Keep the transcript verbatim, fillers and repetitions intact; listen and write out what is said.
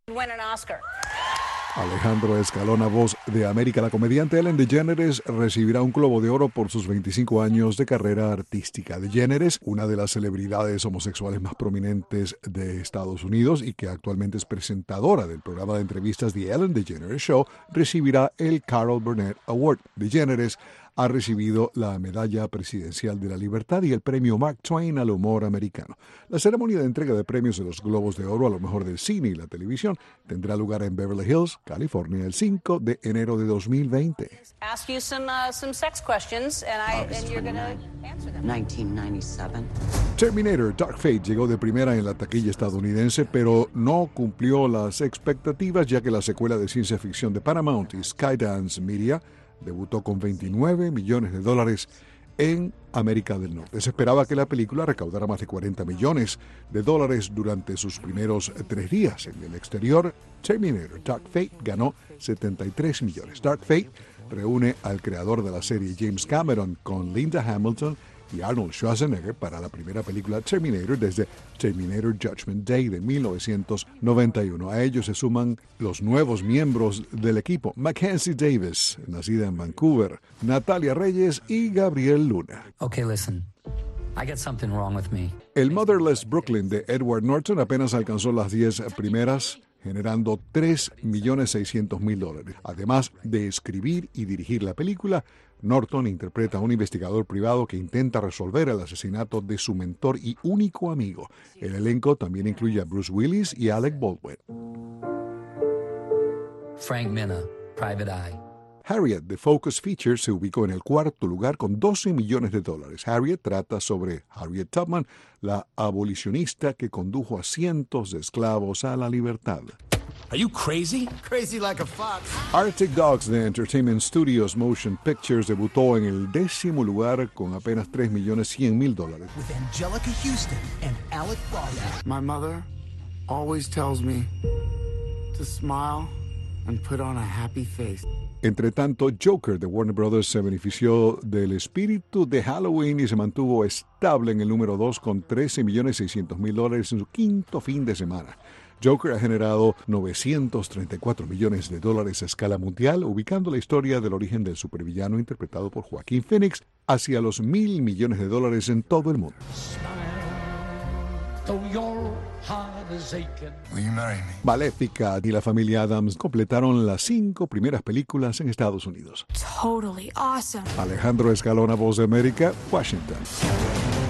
Win an Oscar. Alejandro Escalona, voz de América. La comediante Ellen DeGeneres recibirá un Globo de Oro por sus veinticinco años de carrera artística. DeGeneres, una de las celebridades homosexuales más prominentes de Estados Unidos y que actualmente es presentadora del programa de entrevistas The Ellen DeGeneres Show, recibirá el Carol Burnett Award. DeGeneres ha recibido la Medalla Presidencial de la Libertad y el Premio Mark Twain al humor americano. La ceremonia de entrega de premios de los Globos de Oro a lo mejor del cine y la televisión tendrá lugar en Beverly Hills, California, el cinco de enero de dos mil veinte. Ask you some uh, some sex questions and I and you're gonna answer them. nineteen ninety-seven. Terminator Dark Fate llegó de primera en la taquilla estadounidense, pero no cumplió las expectativas, ya que la secuela de ciencia ficción de Paramount y Skydance Media debutó con veintinueve millones de dólares en América del Norte. Se esperaba que la película recaudara más de cuarenta millones de dólares durante sus primeros tres días. En el exterior, Terminator Dark Fate ganó setenta y tres millones. Dark Fate reúne al creador de la serie James Cameron con Linda Hamilton y Arnold Schwarzenegger para la primera película Terminator desde Terminator Judgment Day de mil novecientos noventa y uno. A ellos se suman los nuevos miembros del equipo: Mackenzie Davis, nacida en Vancouver, Natalia Reyes y Gabriel Luna. Okay, listen. I got something wrong with me. El Motherless Brooklyn de Edward Norton apenas alcanzó las diez primeras, generando tres millones seiscientos mil dólares. Además de escribir y dirigir la película, Norton interpreta a un investigador privado que intenta resolver el asesinato de su mentor y único amigo. El elenco también incluye a Bruce Willis y Alec Baldwin. Frank Minna, Private Eye. Harriet, de Focus Features, se ubicó en el cuarto lugar con doce millones de dólares. Harriet trata sobre Harriet Tubman, la abolicionista que condujo a cientos de esclavos a la libertad. Are you crazy? Crazy like a fox. Arctic Dogs de Entertainment Studios Motion Pictures debutó en el décimo lugar con apenas tres millones cien mil dólares. With Angelica Houston and Alec Baldwin. My mother always tells me to smile and put on a happy face. Entre tanto, Joker de Warner Brothers se benefició del espíritu de Halloween y se mantuvo estable en el número dos con trece millones seiscientos mil dólares en su quinto fin de semana. Joker ha generado novecientos treinta y cuatro millones de dólares a escala mundial, ubicando la historia del origen del supervillano interpretado por Joaquín Phoenix hacia los mil millones de dólares en todo el mundo. Will you marry me? Maléfica y la familia Addams completaron las cinco primeras películas en Estados Unidos. Totally awesome. Alejandro Escalona, Voz de América, Washington.